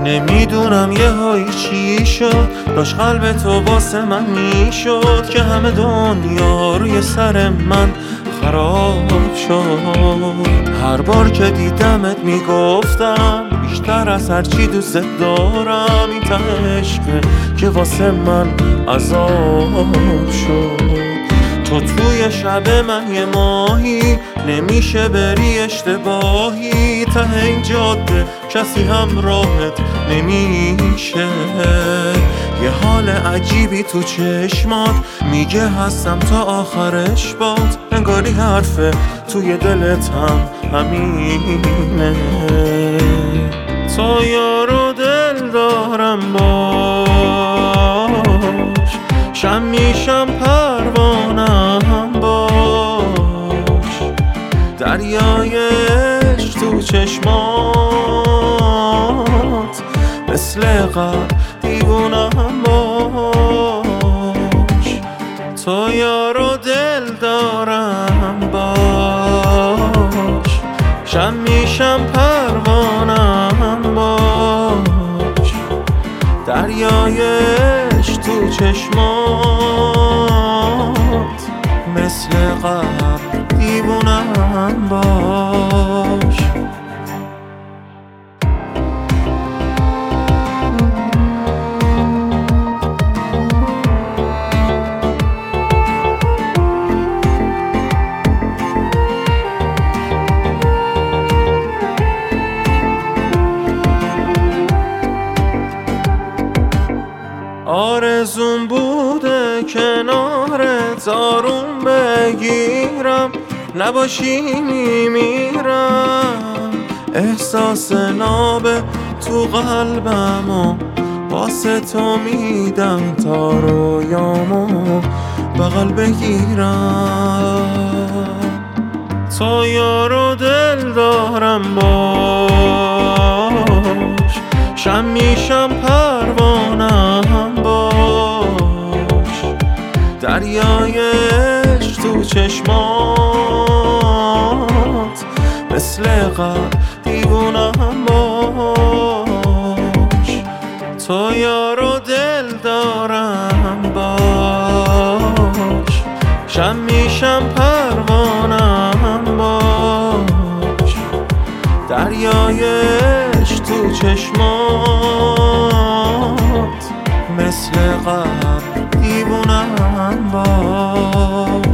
نمیدونم یه هایی چی شد، داشت قلب تو واسه من میشد که همه دنیا روی سر من خراب شد. هر بار که دیدمت میگفتم بیشتر از هرچی دوست دارم، این ته عشقه که واسه من عذاب شد. تو توی شب من یه ماهی، نمیشه بری اشتباهی، ته این جاده کسی همراهت نمیشه. یه حال عجیبی تو چشمات میگه هستم تا آخرش باد، انگاری حرفه توی دلت هم همینه. تا یارو دل دارم باش، شم میشم پروانم باش، دریای عشق تو چشمات مثل قبل دیوونم باش. تو یارو دل دارم باش، شم میشم پروانم باش، دریای عشق تو چشمات مثل قبل دیوونم باش. آرزوم بوده کنارت آروم بگیرم، نباشی میمیرم. احساس نابه تو قلبم و واسه تو میدم تا رویامو بغل بگیرم. تو یارو دل دارم باش، شم میشم پروانم باش، دریای عشق تو چشمات مثل قبل دیوونم باش. تو یارو دل دارم باش، شم میشم پروانم باش، دریای عشق تو چشمات مثل قبل دیوونم باش.